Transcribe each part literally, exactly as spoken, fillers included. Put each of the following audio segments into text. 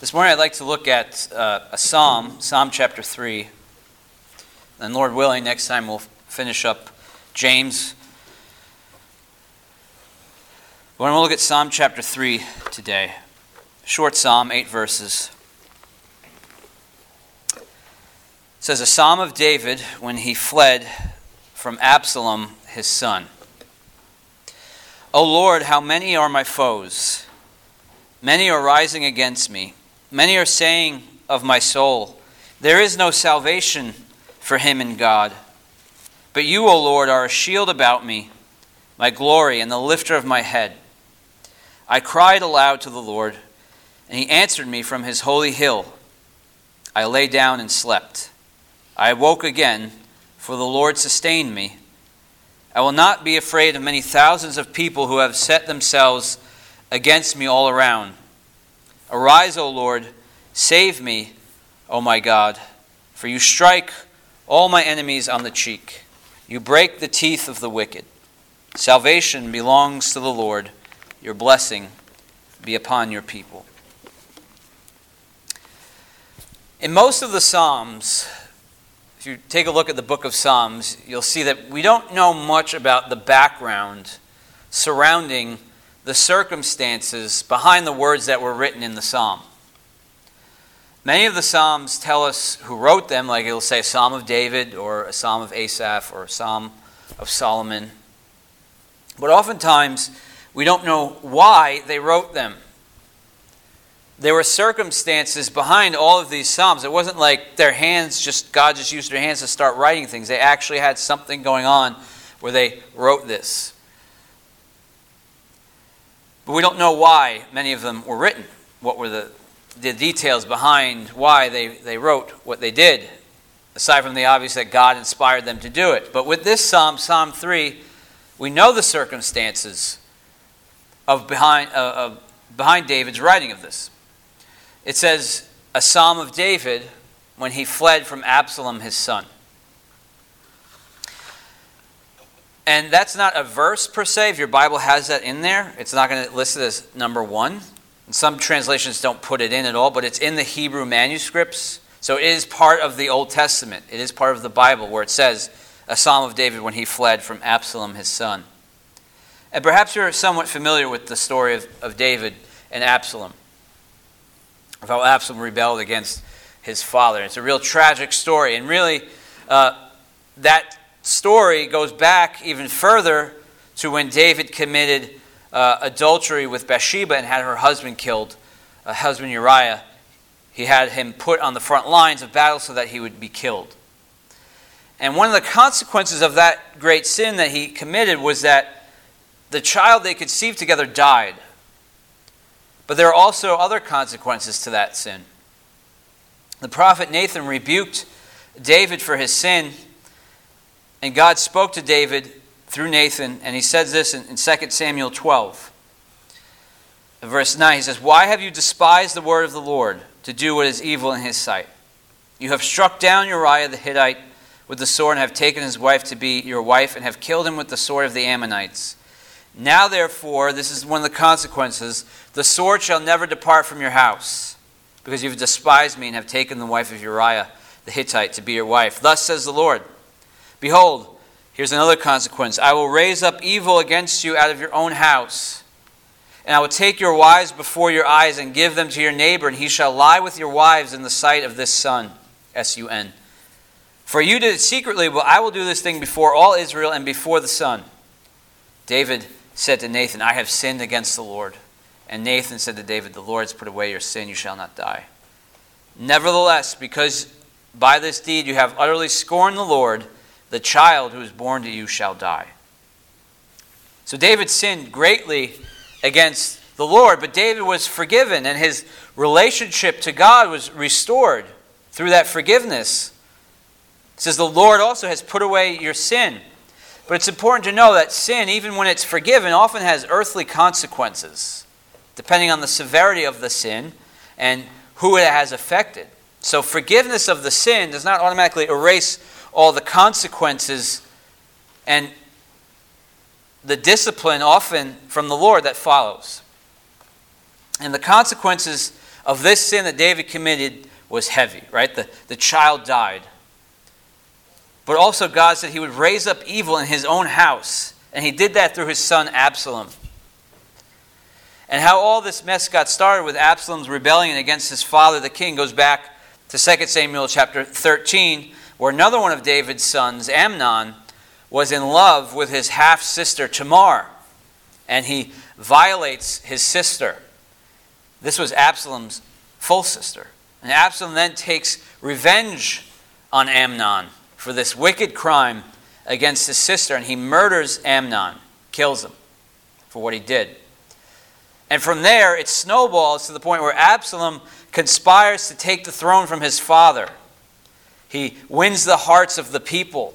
This morning I'd like to look at uh, a psalm, Psalm chapter three. And Lord willing, next time we'll finish up James. But we'll look at Psalm chapter three today. Short psalm, eight verses. It says, a psalm of David when he fled from Absalom his son. O Lord, how many are my foes? Many are rising against me. Many are saying of my soul, there is no salvation for him in God. But you, O Lord, are a shield about me, my glory and the lifter of my head. I cried aloud to the Lord, and he answered me from his holy hill. I lay down and slept. I awoke again, for the Lord sustained me. I will not be afraid of many thousands of people who have set themselves against me all around. Arise, O Lord, save me, O my God, for you strike all my enemies on the cheek. You break the teeth of the wicked. Salvation belongs to the Lord. Your blessing be upon your people. In most of the Psalms, if you take a look at the book of Psalms, you'll see that we don't know much about the background surrounding the circumstances behind the words that were written in the psalm. Many of the psalms tell us who wrote them, like it'll say a psalm of David or a psalm of Asaph or a psalm of Solomon. But oftentimes we don't know why they wrote them. There were circumstances behind all of these psalms. It wasn't like their hands just, God just used their hands to start writing things. They actually had something going on where they wrote this. But we don't know why many of them were written. What were the, the details behind why they, they wrote what they did, aside from the obvious that God inspired them to do it. But with this psalm, Psalm three, we know the circumstances of behind, uh, of behind David's writing of this. It says, a psalm of David when he fled from Absalom his son. And that's not a verse per se. If your Bible has that in there, it's not going to list it as number one. And some translations don't put it in at all, but it's in the Hebrew manuscripts. So it is part of the Old Testament. It is part of the Bible where it says, a psalm of David when he fled from Absalom his son. And perhaps you're somewhat familiar with the story of, of David and Absalom, of how Absalom rebelled against his father. It's a real tragic story. And really, uh, that story goes back even further to when David committed uh, adultery with Bathsheba and had her husband killed, uh, husband Uriah. He had him put on the front lines of battle so that he would be killed. And one of the consequences of that great sin that he committed was that the child they conceived together died. But there are also other consequences to that sin. The prophet Nathan rebuked David for his sin. And God spoke to David through Nathan, and he says this in, in Second Samuel twelve. In verse nine, he says, why have you despised the word of the Lord to do what is evil in his sight? You have struck down Uriah the Hittite with the sword and have taken his wife to be your wife and have killed him with the sword of the Ammonites. Now therefore, this is one of the consequences, the sword shall never depart from your house because you have despised me and have taken the wife of Uriah the Hittite to be your wife. Thus says the Lord, behold, here's another consequence. I will raise up evil against you out of your own house. And I will take your wives before your eyes and give them to your neighbor, and he shall lie with your wives in the sight of this sun. S U N. For you did it secretly, but I will do this thing before all Israel and before the sun. David said to Nathan, I have sinned against the Lord. And Nathan said to David, the Lord has put away your sin, you shall not die. Nevertheless, because by this deed you have utterly scorned the Lord, the child who is born to you shall die. So David sinned greatly against the Lord, but David was forgiven, and his relationship to God was restored through that forgiveness. It says the Lord also has put away your sin. But it's important to know that sin, even when it's forgiven, often has earthly consequences, depending on the severity of the sin and who it has affected. So forgiveness of the sin does not automatically erase all the consequences and the discipline often from the Lord that follows. And the consequences of this sin that David committed was heavy, right? The, the child died. But also God said he would raise up evil in his own house. And he did that through his son Absalom. And how all this mess got started with Absalom's rebellion against his father, the king, goes back to Second Samuel chapter thirteen, where another one of David's sons, Amnon, was in love with his half-sister Tamar. And he violates his sister. This was Absalom's full sister. And Absalom then takes revenge on Amnon for this wicked crime against his sister, and he murders Amnon, kills him for what he did. And from there, it snowballs to the point where Absalom conspires to take the throne from his father. He wins the hearts of the people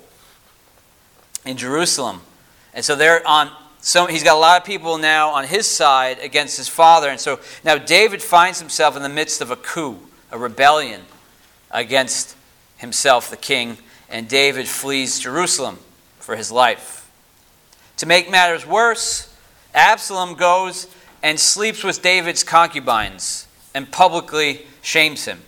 in Jerusalem. And so they're on, so he's got a lot of people now on his side against his father. And so now David finds himself in the midst of a coup, a rebellion against himself, the king, and David flees Jerusalem for his life. To make matters worse, Absalom goes and sleeps with David's concubines and publicly shames him.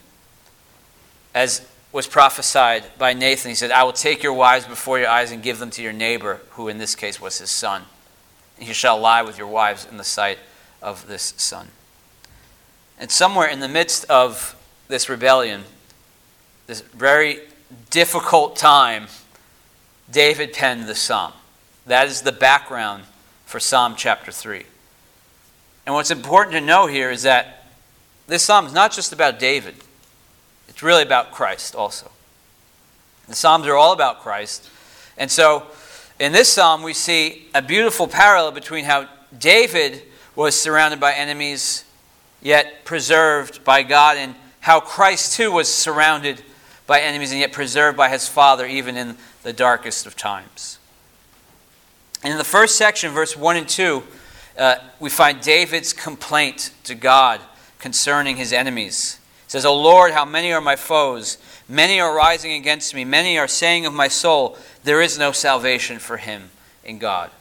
As was prophesied by Nathan, he said, I will take your wives before your eyes and give them to your neighbor, who in this case was his son. And you shall lie with your wives in the sight of this son. And somewhere in the midst of this rebellion, this very difficult time, David penned the psalm. That is the background for Psalm chapter three. And what's important to know here is that this psalm is not just about David. It's really about Christ also. The Psalms are all about Christ. And so in this psalm we see a beautiful parallel between how David was surrounded by enemies yet preserved by God, and how Christ too was surrounded by enemies and yet preserved by his Father even in the darkest of times. And in the first section, verse one and two, uh, we find David's complaint to God concerning his enemies. It says, O Lord, how many are my foes? Many are rising against me. Many are saying of my soul, there is no salvation for him in God.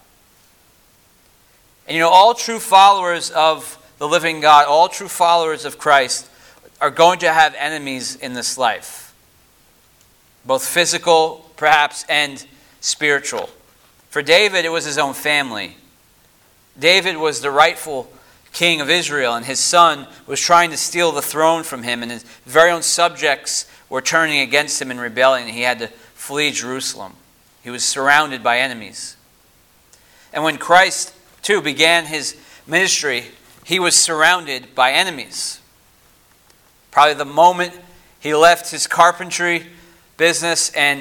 And you know, all true followers of the living God, all true followers of Christ, are going to have enemies in this life. Both physical, perhaps, and spiritual. For David, it was his own family. David was the rightful king of Israel, and his son was trying to steal the throne from him, and his very own subjects were turning against him in rebellion, and he had to flee Jerusalem. He was surrounded by enemies. And when Christ, too, began his ministry, he was surrounded by enemies. Probably the moment he left his carpentry business and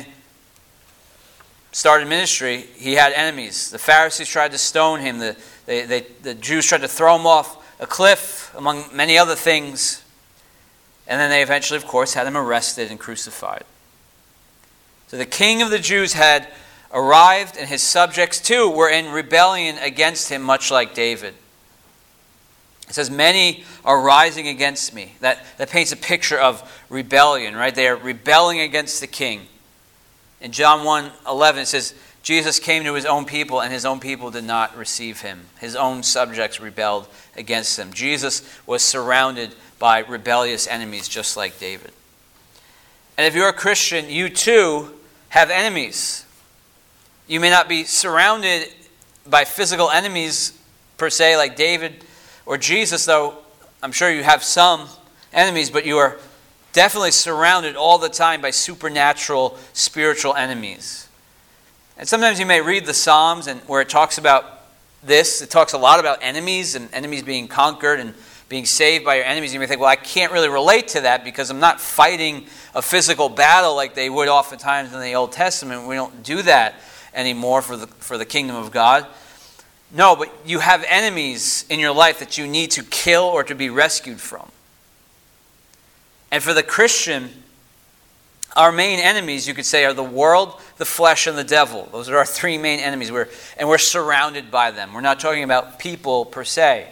started ministry, he had enemies. The Pharisees tried to stone him. The, they, they, the Jews tried to throw him off a cliff, among many other things. And then they eventually, of course, had him arrested and crucified. So the king of the Jews had arrived, and his subjects too were in rebellion against him, much like David. It says, many are rising against me. That, that paints a picture of rebellion, right? They are rebelling against the king. In John one eleven, it says, Jesus came to his own people, and his own people did not receive him. His own subjects rebelled against him. Jesus was surrounded by rebellious enemies, just like David. And if you're a Christian, you too have enemies. You may not be surrounded by physical enemies, per se, like David or Jesus, though I'm sure you have some enemies, but you are definitely surrounded all the time by supernatural, spiritual enemies. And sometimes you may read the Psalms, and where it talks about this, it talks a lot about enemies and enemies being conquered and being saved by your enemies. You may think, well, I can't really relate to that because I'm not fighting a physical battle like they would oftentimes in the Old Testament. We don't do that anymore for the for the kingdom of God. No, but you have enemies in your life that you need to kill or to be rescued from. And for the Christian, our main enemies, you could say, are the world, the flesh, and the devil. Those are our three main enemies. We're, and we're surrounded by them. We're not talking about people per se.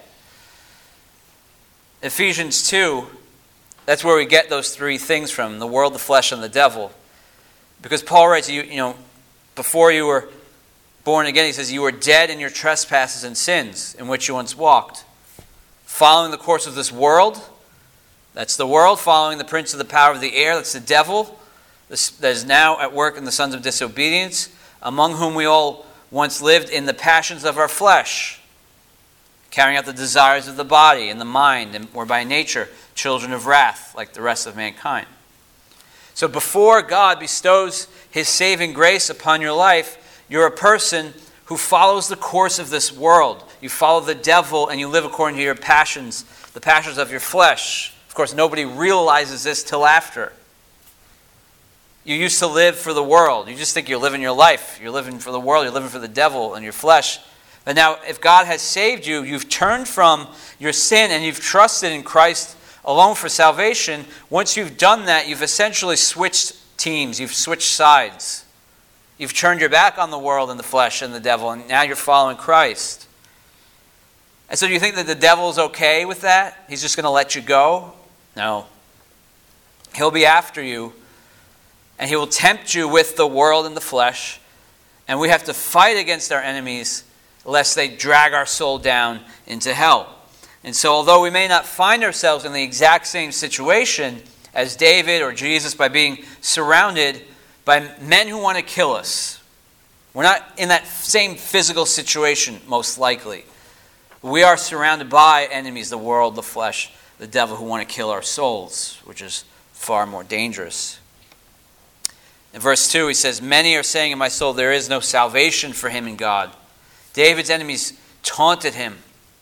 Ephesians two, that's where we get those three things from, the world, the flesh, and the devil. Because Paul writes, you, you know, before you were born again, he says, you were dead in your trespasses and sins in which you once walked, following the course of this world, That's the world following the prince of the power of the air. That's the devil that is now at work in the sons of disobedience, among whom we all once lived in the passions of our flesh, carrying out the desires of the body and the mind, and were by nature children of wrath, like the rest of mankind. So before God bestows his saving grace upon your life, you're a person who follows the course of this world. You follow the devil and you live according to your passions, the passions of your flesh. Of course, nobody realizes this till after. You used to live for the world. You just think you're living your life. You're living for the world. You're living for the devil and your flesh. But now, if God has saved you, you've turned from your sin and you've trusted in Christ alone for salvation. Once you've done that, you've essentially switched teams. You've switched sides. You've turned your back on the world and the flesh and the devil, and now you're following Christ. And so do you think that the devil's okay with that? He's just going to let you go? No. He'll be after you, and he will tempt you with the world and the flesh, and we have to fight against our enemies lest they drag our soul down into hell. And so although we may not find ourselves in the exact same situation as David or Jesus by being surrounded by men who want to kill us, we're not in that same physical situation, most likely. We are surrounded by enemies, the world, the flesh, the devil, who want to kill our souls, which is far more dangerous. In verse two, he says, "Many are saying in my soul, there is no salvation for him in God." David's enemies taunted him.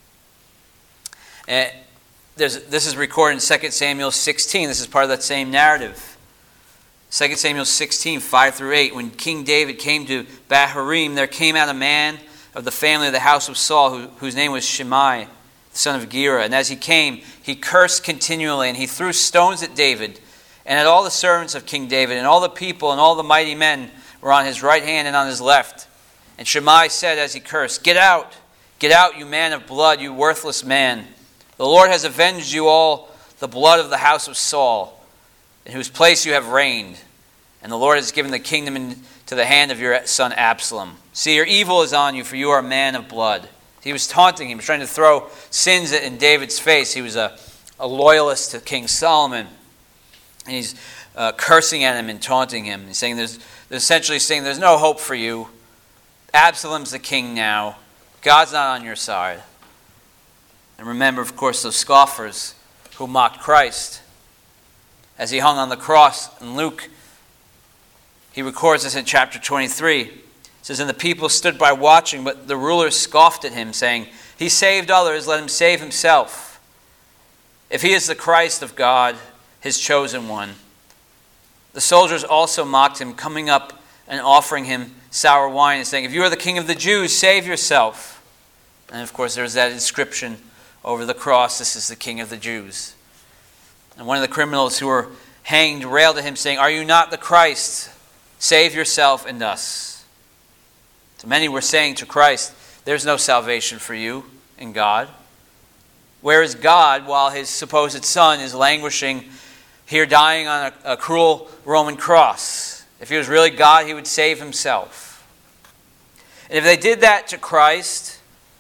And there's, this is recorded in Second Samuel sixteen. This is part of that same narrative. Second Samuel sixteen, five through eight. When King David came to Bahurim, there came out a man of the family of the house of Saul, who, whose name was Shimei, the son of Gera. And as he came, he cursed continually, and he threw stones at David and at all the servants of King David, and all the people and all the mighty men were on his right hand and on his left. And Shimei said as he cursed, "Get out, get out, you man of blood, you worthless man. The Lord has avenged you all the blood of the house of Saul, in whose place you have reigned. And the Lord has given the kingdom into the hand of your son Absalom. See, your evil is on you, for you are a man of blood." He was taunting him. He was trying to throw sins in David's face. He was a, a loyalist to King Solomon. And he's uh, cursing at him and taunting him. He's saying, there's, essentially saying, there's no hope for you. Absalom's the king now. God's not on your side. And remember, of course, those scoffers who mocked Christ. As he hung on the cross in Luke, he records this in chapter twenty-three. It says, "And the people stood by watching, but the rulers scoffed at him, saying, 'He saved others, let him save himself. If he is the Christ of God, his chosen one.' The soldiers also mocked him, coming up and offering him sour wine and saying, 'If you are the king of the Jews, save yourself.' And of course, there's that inscription over the cross, 'This is the King of the Jews.' And one of the criminals who were hanged railed at him, saying, 'Are you not the Christ? Save yourself and us.' So many were saying to Christ, 'There's no salvation for you in God.' Where is God while his supposed son is languishing here, dying on a, a cruel Roman cross? If he was really God, he would save himself. And if they did that to Christ,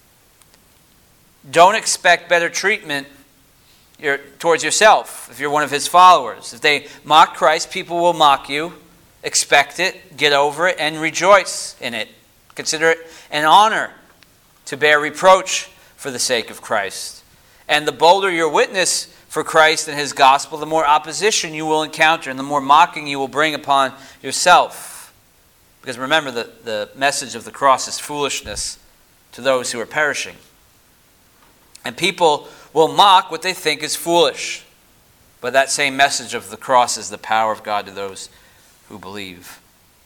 don't expect better treatment towards yourself if you're one of his followers. If they mock Christ, people will mock you. Expect it, get over it, and rejoice in it. Consider it an honor to bear reproach for the sake of Christ. And the bolder your witness for Christ and his gospel, the more opposition you will encounter and the more mocking you will bring upon yourself. Because remember, the, the message of the cross is foolishness to those who are perishing. And people will mock what they think is foolish. But that same message of the cross is the power of God to those who believe.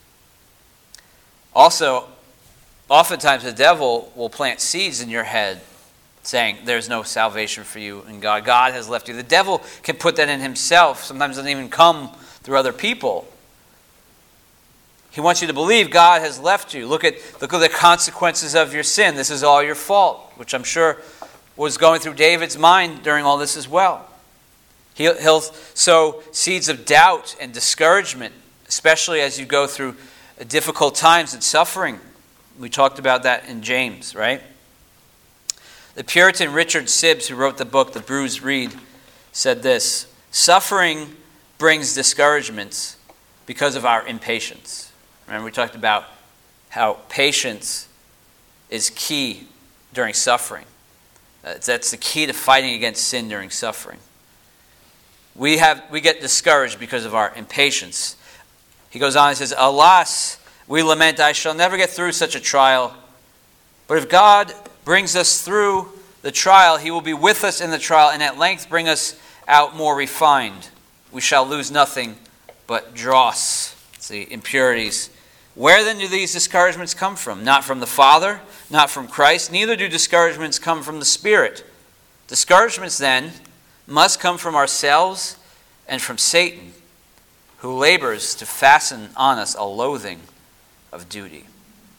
Also, oftentimes the devil will plant seeds in your head saying, there's no salvation for you in God. God has left you. The devil can put that in himself. Sometimes it doesn't even come through other people. He wants you to believe God has left you. Look at, look at the consequences of your sin. This is all your fault, which I'm sure was going through David's mind during all this as well. He'll, he'll sow seeds of doubt and discouragement, especially as you go through difficult times and suffering. We talked about that in James, right? The Puritan Richard Sibbes, who wrote the book The Bruised Reed, said this: Suffering brings discouragements because of our impatience. Remember, we talked about how patience is key during suffering. That's the key to fighting against sin during suffering. We have we get discouraged because of our impatience. He goes on and says, "Alas, we lament, I shall never get through such a trial. But if God brings us through the trial, he will be with us in the trial, and at length bring us out more refined. We shall lose nothing but dross," it's the impurities. "Where then do these discouragements come from? Not from the Father, not from Christ, neither do discouragements come from the Spirit. Discouragements then must come from ourselves and from Satan, who labors to fasten on us a loathing of duty."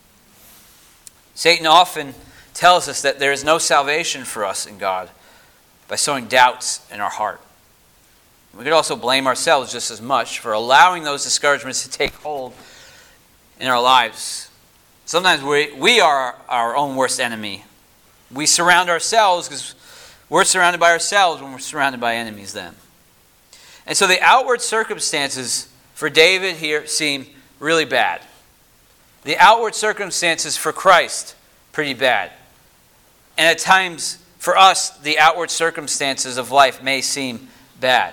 Satan often tells us that there is no salvation for us in God by sowing doubts in our heart. We could also blame ourselves just as much for allowing those discouragements to take hold in our lives. Sometimes we, we are our own worst enemy. We surround ourselves because we're surrounded by ourselves when we're surrounded by enemies then. And so the outward circumstances for David here seem really bad. The outward circumstances for Christ, pretty bad. And at times, for us, the outward circumstances of life may seem bad.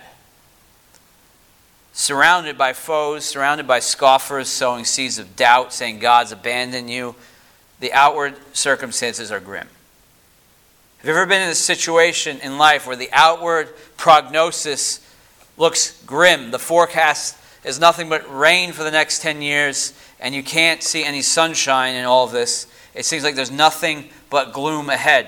Surrounded by foes, surrounded by scoffers sowing seeds of doubt, saying God's abandoned you, the outward circumstances are grim. Have you ever been in a situation in life where the outward prognosis looks grim? The forecast is nothing but rain for the next ten years, and you can't see any sunshine in all of this. It seems like there's nothing but gloom ahead.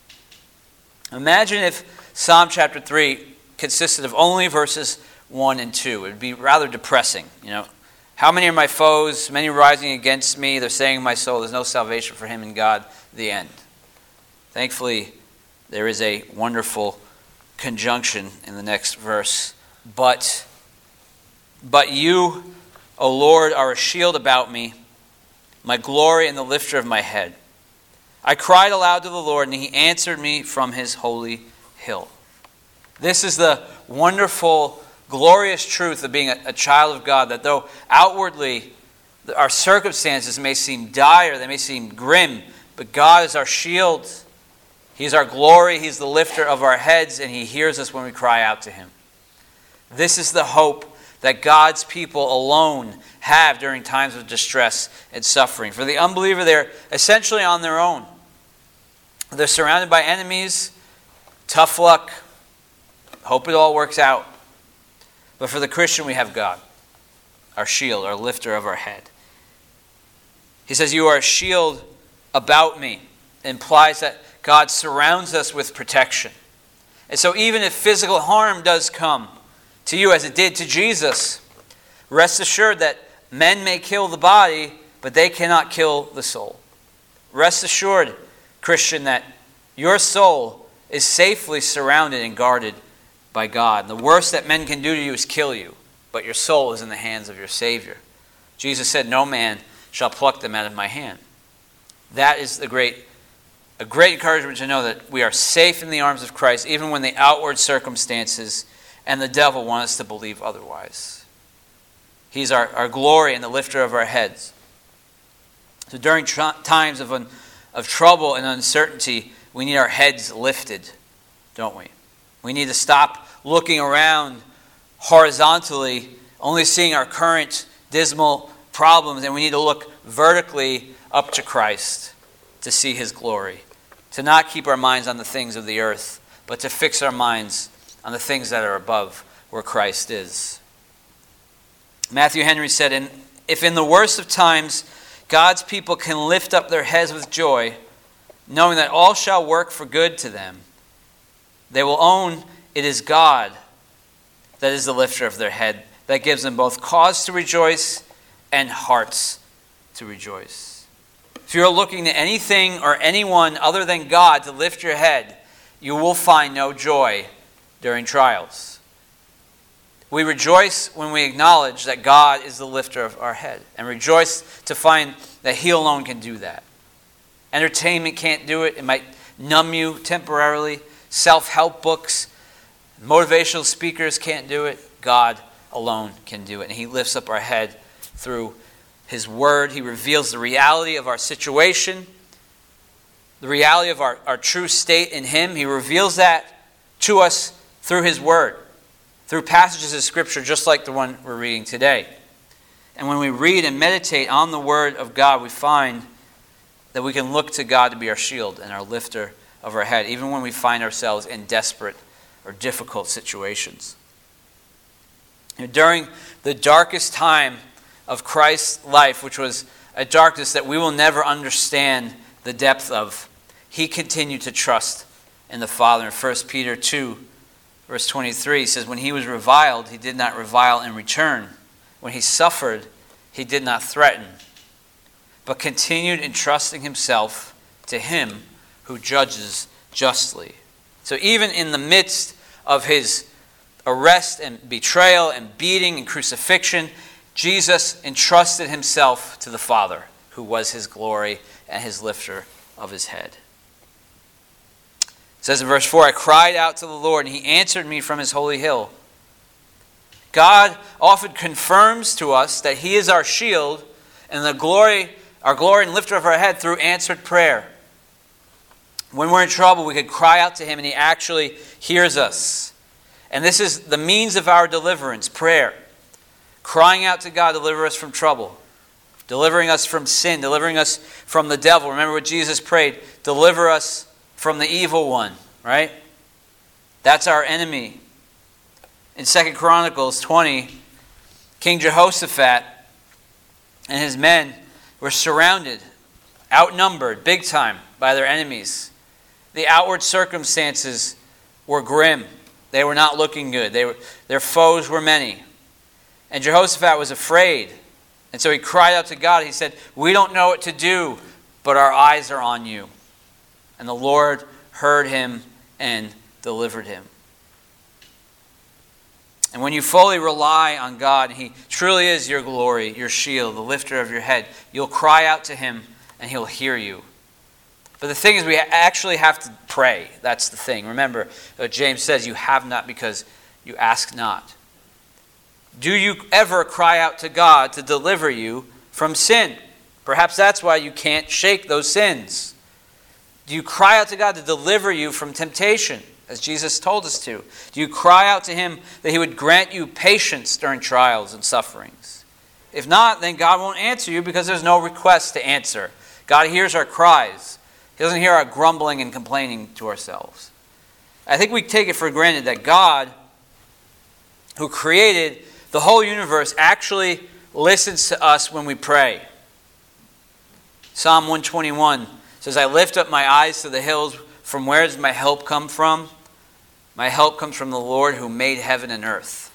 Imagine if Psalm chapter three consisted of only verses one and two. It would be rather depressing. You know, how many are my foes? Many rising against me. They're saying in my soul, there's no salvation for him in God. The end. Thankfully, there is a wonderful conjunction in the next verse. But, but you, O Lord, are a shield about me, my glory and the lifter of my head. I cried aloud to the Lord, and he answered me from his holy hill. This is the wonderful, glorious truth of being a, a child of God, that though outwardly our circumstances may seem dire, they may seem grim, but God is our shield. He's our glory. He's the lifter of our heads, and he hears us when we cry out to him. This is the hope that God's people alone have during times of distress and suffering. For the unbeliever, they're essentially on their own. They're surrounded by enemies. Tough luck. Hope it all works out. But for the Christian, we have God, our shield, our lifter of our head. He says, you are a shield about me. It implies that God surrounds us with protection. And so even if physical harm does come to you as it did to Jesus, rest assured that men may kill the body, but they cannot kill the soul. Rest assured, Christian, that your soul is safely surrounded and guarded by God. The worst that men can do to you is kill you, but your soul is in the hands of your Savior. Jesus said, no man shall pluck them out of my hand. That is the great, a great encouragement to know that we are safe in the arms of Christ, even when the outward circumstances and the devil want us to believe otherwise. He's our, our glory and the lifter of our heads. So during tr- times of, un, of trouble and uncertainty, we need our heads lifted, don't we? We need to stop looking around horizontally, only seeing our current dismal problems, and we need to look vertically up to Christ to see his glory. To not keep our minds on the things of the earth, but to fix our minds on the things that are above, where Christ is. Matthew Henry said, "And if in the worst of times God's people can lift up their heads with joy, knowing that all shall work for good to them, they will own it is God that is the lifter of their head, that gives them both cause to rejoice and hearts to rejoice." If you're looking to anything or anyone other than God to lift your head, you will find no joy during trials. We rejoice when we acknowledge that God is the lifter of our head, and rejoice to find that he alone can do that. Entertainment can't do it. It might numb you temporarily. Self-help books, Motivational speakers can't do it. God alone can do it. And he lifts up our head through his word. He reveals the reality of our situation, the reality of our, our true state in him. He reveals that to us through his word, through passages of scripture just like the one we're reading today. And when we read and meditate on the word of God, we find that we can look to God to be our shield and our lifter of our head, even when we find ourselves in desperate or difficult situations. During the darkest time of Christ's life, which was a darkness that we will never understand the depth of, he continued to trust in the Father. In First Peter two, verse twenty-three, he says, when he was reviled, he did not revile in return. When he suffered, he did not threaten, but continued entrusting himself to him who judges justly. So even in the midst of his arrest and betrayal and beating and crucifixion, Jesus entrusted himself to the Father, who was his glory and his lifter of his head. It says in verse four, I cried out to the Lord, and he answered me from his holy hill. God often confirms to us that he is our shield and the glory, our glory and lifter of our head through answered prayer. When we're in trouble, we could cry out to him, and he actually hears us. And this is the means of our deliverance, prayer. Crying out to God, deliver us from trouble. Delivering us from sin, delivering us from the devil. Remember what Jesus prayed, deliver us from the evil one, right? That's our enemy. In Second Chronicles twenty, King Jehoshaphat and his men were surrounded, outnumbered, big time, by their enemies. The outward circumstances were grim. They were not looking good. They were, their foes were many. And Jehoshaphat was afraid. And so he cried out to God. He said, we don't know what to do, but our eyes are on you. And the Lord heard him and delivered him. And when you fully rely on God, and he truly is your glory, your shield, the lifter of your head, you'll cry out to him and he'll hear you. But the thing is, we actually have to pray. That's the thing. Remember, uh, James says, you have not because you ask not. Do you ever cry out to God to deliver you from sin? Perhaps that's why you can't shake those sins. Do you cry out to God to deliver you from temptation, as Jesus told us to? Do you cry out to him that he would grant you patience during trials and sufferings? If not, then God won't answer you because there's no request to answer. God hears our cries. He doesn't hear our grumbling and complaining to ourselves. I think we take it for granted that God, who created the whole universe, actually listens to us when we pray. Psalm one twenty-one says, I lift up my eyes to the hills. From where does my help come from? My help comes from the Lord who made heaven and earth.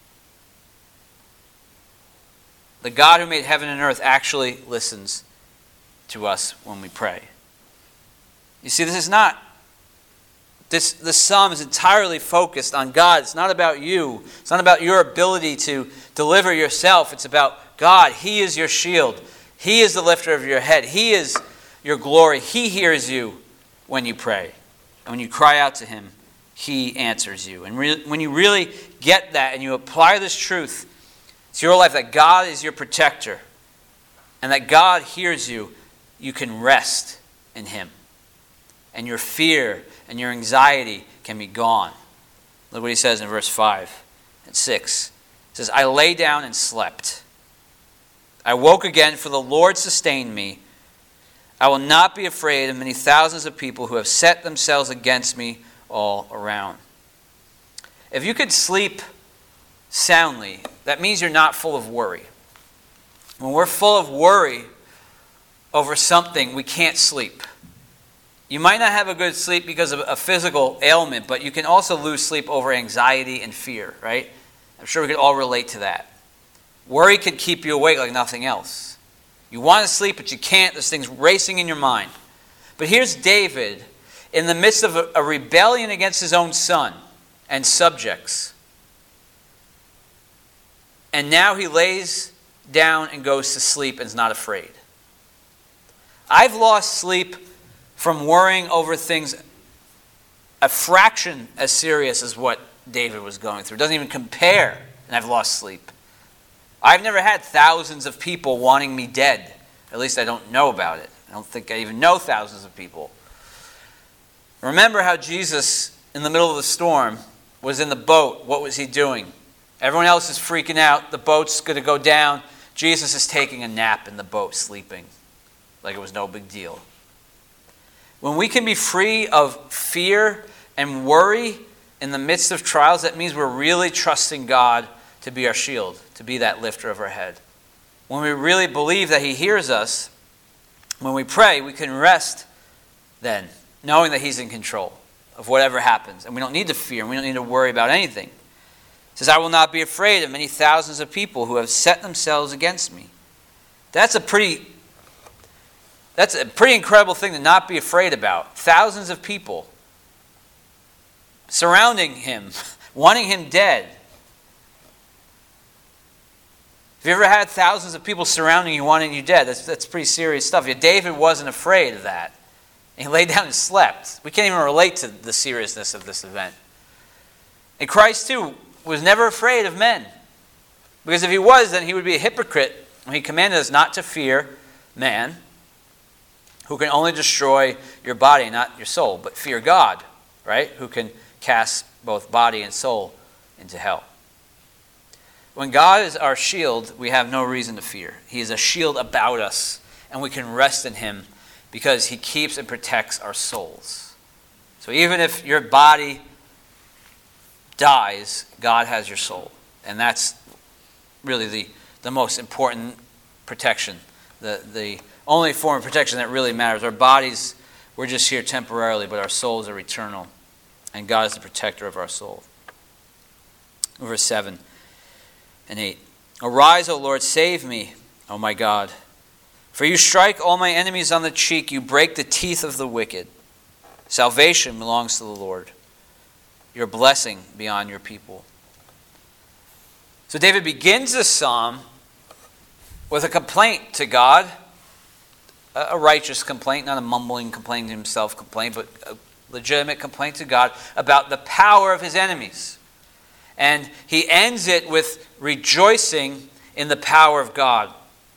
The God who made heaven and earth actually listens to us when we pray. You see, this is not, this, this psalm is entirely focused on God. It's not about you. It's not about your ability to deliver yourself. It's about God. He is your shield. He is the lifter of your head. He is your glory. He hears you when you pray. And when you cry out to him, he answers you. And re- when you really get that and you apply this truth to your life, that God is your protector and that God hears you, you can rest in him. And your fear and your anxiety can be gone. Look what he says in verse five and six. It says, I lay down and slept. I woke again, for the Lord sustained me. I will not be afraid of many thousands of people who have set themselves against me all around. If you could sleep soundly, that means you're not full of worry. When we're full of worry over something, we can't sleep. You might not have a good sleep because of a physical ailment, but you can also lose sleep over anxiety and fear, right? I'm sure we could all relate to that. Worry can keep you awake like nothing else. You want to sleep, but you can't. There's things racing in your mind. But here's David in the midst of a, a rebellion against his own son and subjects. And now he lays down and goes to sleep and is not afraid. I've lost sleep from worrying over things a fraction as serious as what David was going through. It doesn't even compare, and I've lost sleep. I've never had thousands of people wanting me dead. At least I don't know about it. I don't think I even know thousands of people. Remember how Jesus, in the middle of the storm, was in the boat. What was he doing? Everyone else is freaking out. The boat's going to go down. Jesus is taking a nap in the boat, sleeping, like it was no big deal. When we can be free of fear and worry in the midst of trials, that means we're really trusting God to be our shield, to be that lifter of our head. When we really believe that he hears us, when we pray, we can rest then, knowing that he's in control of whatever happens. And we don't need to fear, and we don't need to worry about anything. It says, I will not be afraid of many thousands of people who have set themselves against me. That's a pretty, that's a pretty incredible thing to not be afraid about. Thousands of people surrounding him, wanting him dead. Have you ever had thousands of people surrounding you wanting you dead? That's, that's pretty serious stuff. Yet David wasn't afraid of that. And he laid down and slept. We can't even relate to the seriousness of this event. And Christ, too, was never afraid of men. Because if he was, then he would be a hypocrite. He commanded us not to fear man, who can only destroy your body, not your soul, but fear God, right? Who can cast both body and soul into hell. When God is our shield, we have no reason to fear. He is a shield about us, and we can rest in him because he keeps and protects our souls. So even if your body dies, God has your soul. And that's really the, the most important protection, the, the only form of protection that really matters. Our bodies, we're just here temporarily, but our souls are eternal. And God is the protector of our soul. Verse seven and eight. Arise, O Lord, save me, O my God. For you strike all my enemies on the cheek, you break the teeth of the wicked. Salvation belongs to the Lord. Your blessing be on your people. So David begins this psalm with a complaint to God, a righteous complaint, not a mumbling complaint to himself complaint, but a legitimate complaint to God about the power of his enemies. And he ends it with rejoicing in the power of God.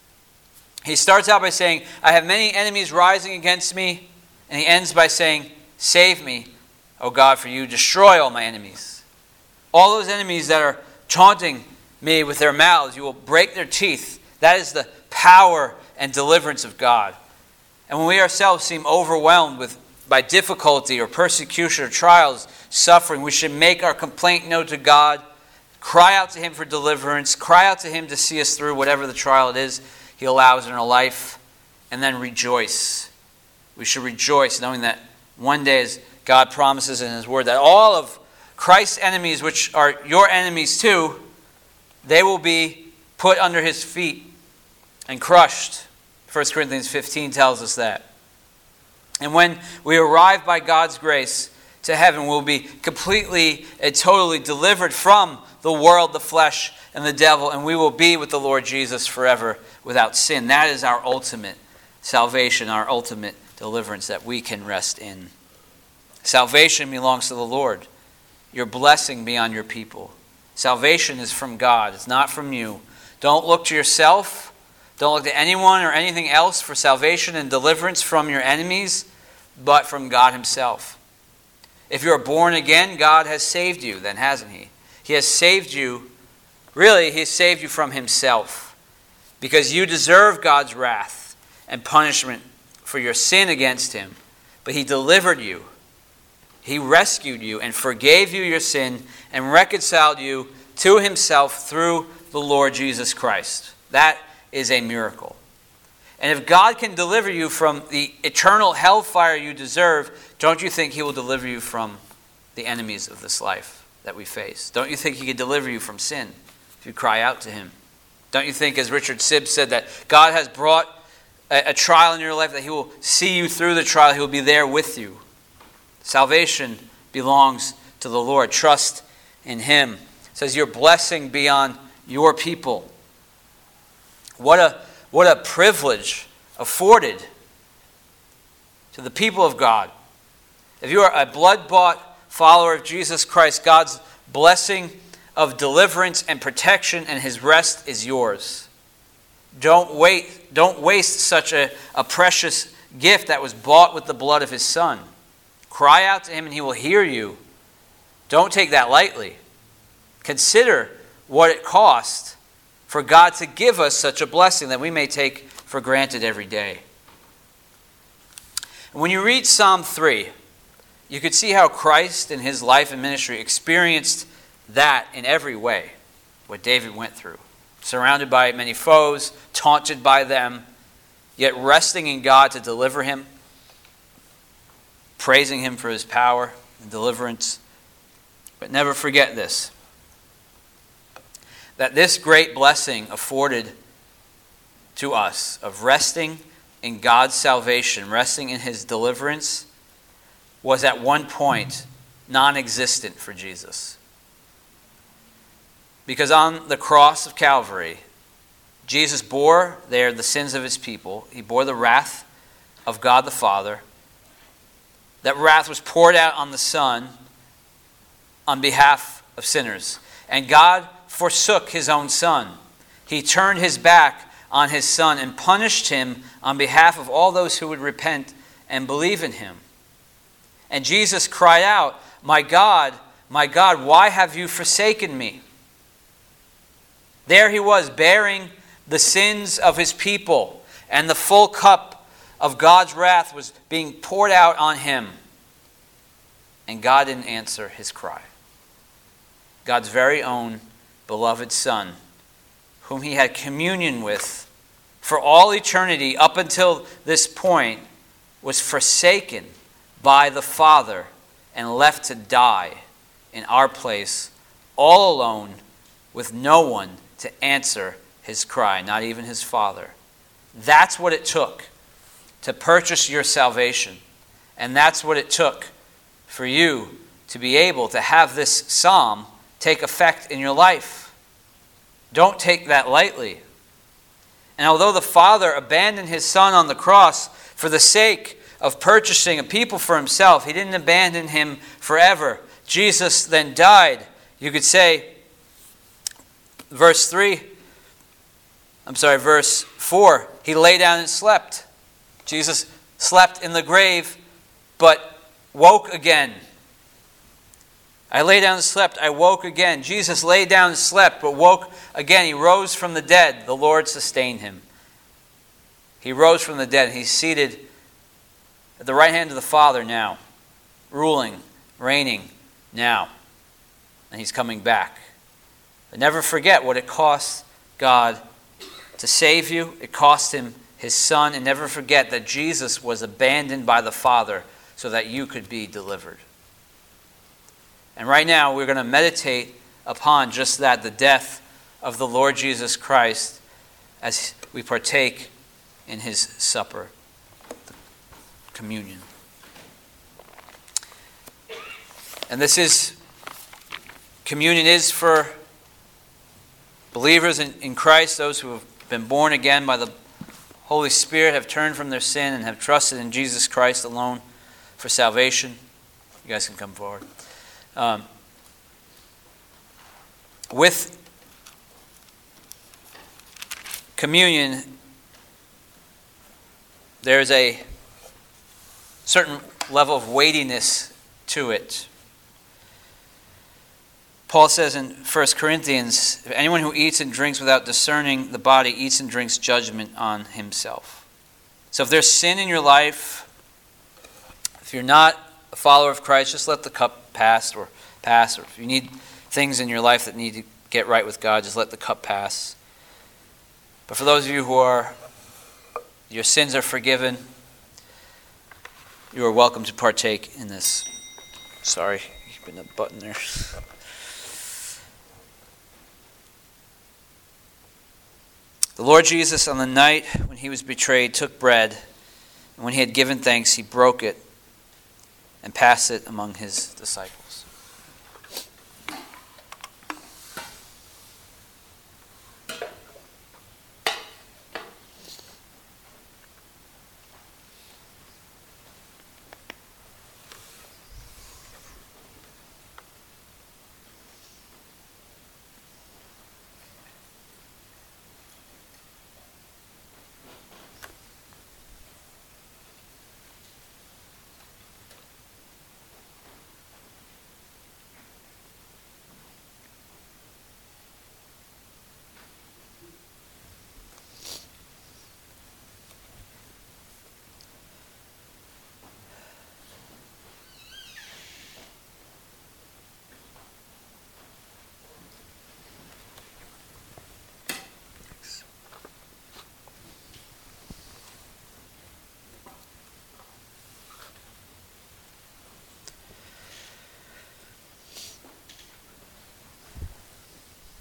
He starts out by saying, I have many enemies rising against me. And he ends by saying, save me, O God, for you destroy all my enemies. All those enemies that are taunting me with their mouths, you will break their teeth. That is the power and deliverance of God. And when we ourselves seem overwhelmed with by difficulty or persecution or trials, suffering, we should make our complaint known to God, cry out to him for deliverance, cry out to him to see us through whatever the trial it is he allows in our life, and then rejoice. We should rejoice knowing that one day, as God promises in his word, that all of Christ's enemies, which are your enemies too, they will be put under his feet and crushed. First Corinthians fifteen tells us that. And when we arrive by God's grace to heaven, we'll be completely and totally delivered from the world, the flesh, and the devil, and we will be with the Lord Jesus forever without sin. That is our ultimate salvation, our ultimate deliverance that we can rest in. Salvation belongs to the Lord. Your blessing be on your people. Salvation is from God. It's not from you. Don't look to yourself. Don't look to anyone or anything else for salvation and deliverance from your enemies, but from God himself. If you're born again, God has saved you, then hasn't he? He has saved you. Really, he has saved you from himself, because you deserve God's wrath and punishment for your sin against him. But he delivered you. He rescued you and forgave you your sin and reconciled you to himself through the Lord Jesus Christ. That is a miracle. And if God can deliver you from the eternal hellfire you deserve, don't you think he will deliver you from the enemies of this life that we face? Don't you think he can deliver you from sin if you cry out to him? Don't you think, as Richard Sibbs said, that God has brought a, a trial in your life, that he will see you through the trial, he will be there with you? Salvation belongs to the Lord. Trust in him. It says, your blessing be on your people. What a, what a privilege afforded to the people of God. If you are a blood-bought follower of Jesus Christ, God's blessing of deliverance and protection, and his rest is yours. Don't wait, don't waste such a, a precious gift that was bought with the blood of his Son. Cry out to him and he will hear you. Don't take that lightly. Consider what it cost for God to give us such a blessing that we may take for granted every day. And when you read Psalm three, you could see how Christ in his life and ministry experienced that in every way, what David went through. Surrounded by many foes, taunted by them, yet resting in God to deliver him, praising him for his power and deliverance. But never forget this, that this great blessing afforded to us of resting in God's salvation, resting in his deliverance, was at one point non-existent for Jesus. Because on the cross of Calvary, Jesus bore there the sins of his people. He bore the wrath of God the Father. That wrath was poured out on the Son on behalf of sinners. And God forsook his own Son. He turned his back on his Son and punished him on behalf of all those who would repent and believe in him. And Jesus cried out, "My God, my God, why have you forsaken me?" There he was, bearing the sins of his people, and the full cup of God's wrath was being poured out on him. And God didn't answer his cry. God's very own beloved Son, whom he had communion with for all eternity up until this point, was forsaken by the Father and left to die in our place, all alone, with no one to answer his cry, not even his Father. That's what it took to purchase your salvation. And that's what it took for you to be able to have this psalm take effect in your life. Don't take that lightly. And although the Father abandoned his Son on the cross for the sake of purchasing a people for himself, he didn't abandon him forever. Jesus then died. You could say, verse three, I'm sorry, verse four, he lay down and slept. Jesus slept in the grave, but woke again. I lay down and slept, I woke again. Jesus lay down and slept, but woke again. He rose from the dead. The Lord sustained him. He rose from the dead. He's seated at the right hand of the Father now, ruling, reigning now. And he's coming back. But never forget what it cost God to save you. It cost him his Son. And never forget that Jesus was abandoned by the Father so that you could be delivered. And right now we're going to meditate upon just that, the death of the Lord Jesus Christ, as we partake in his supper, communion. And this is, communion is for believers in, in Christ, those who have been born again by the Holy Spirit, have turned from their sin and have trusted in Jesus Christ alone for salvation. You guys can come forward. Um, with communion, there's a certain level of weightiness to it. Paul says in First Corinthians, if anyone who eats and drinks without discerning the body eats and drinks judgment on himself. So if there's sin in your life, if you're not a follower of Christ, just let the cup pass or pass. Or if you need things in your life that need to get right with God, just let the cup pass. But for those of you who are, your sins are forgiven, you are welcome to partake in this. Sorry, keeping the button there. The Lord Jesus, on the night when he was betrayed, took bread, and when he had given thanks, he broke it and passed it among his disciples.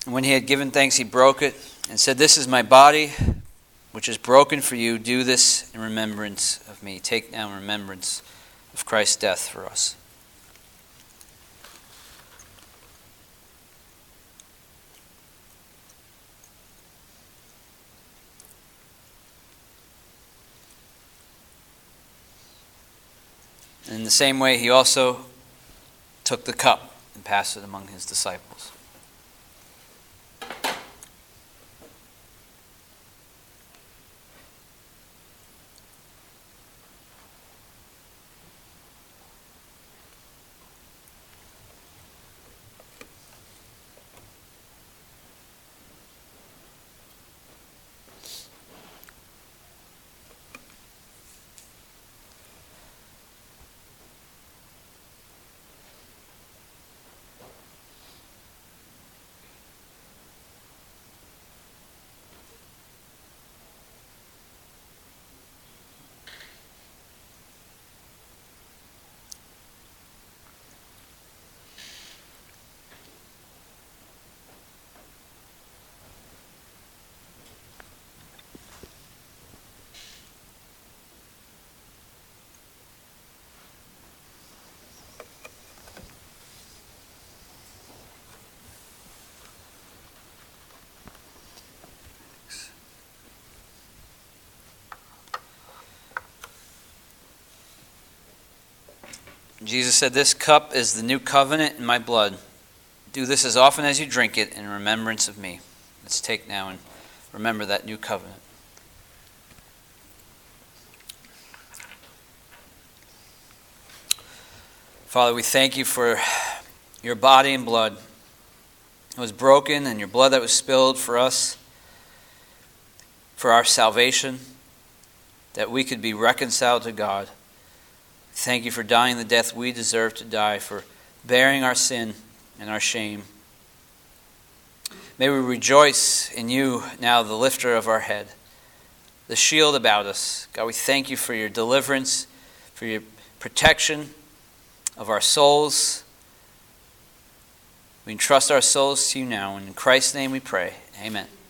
And when he had given thanks, he broke it and said, "This is my body, which is broken for you. Do this in remembrance of me." Take now remembrance of Christ's death for us. And in the same way, he also took the cup and passed it among his disciples. Jesus said, "This cup is the new covenant in my blood. Do this as often as you drink it in remembrance of me." Let's take now and remember that new covenant. Father, we thank you for your body and blood that was broken and your blood that was spilled for us, for our salvation, that we could be reconciled to God. Thank you for dying the death we deserve to die, for bearing our sin and our shame. May we rejoice in you now, the lifter of our head, the shield about us. God, we thank you for your deliverance, for your protection of our souls. We entrust our souls to you now, and in Christ's name we pray. Amen.